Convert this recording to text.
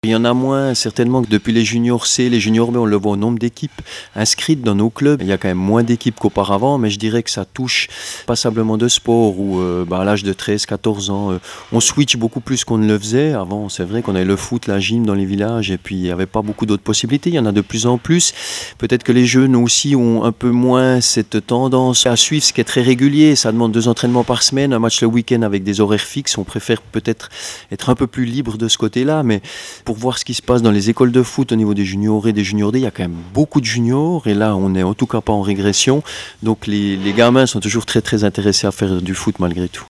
il y en a moins certainement que depuis les juniors C, les juniors B, on le voit au nombre d'équipes inscrites dans nos clubs. Il y a quand même moins d'équipes qu'auparavant, mais je dirais que ça touche passablement de sport où à l'âge de 13, 14 ans, on switch beaucoup plus qu'on ne le faisait. Avant, c'est vrai qu'on avait le foot, la gym dans les villages et puis il n'y avait pas beaucoup d'autres possibilités. Il y en a de plus en plus. Peut-être que les jeunes aussi ont un peu moins cette tendance à suivre ce qui est très régulier. Ça demande 2 entraînements par semaine, un match le week-end avec des horaires fixes. On préfère peut-être être un peu plus libre de ce côté-là, mais pour voir ce qui se passe dans les écoles de foot au niveau des juniors et des juniors D, il y a quand même beaucoup de juniors et là on n'est en tout cas pas en régression, donc les gamins sont toujours très très intéressés à faire du foot malgré tout.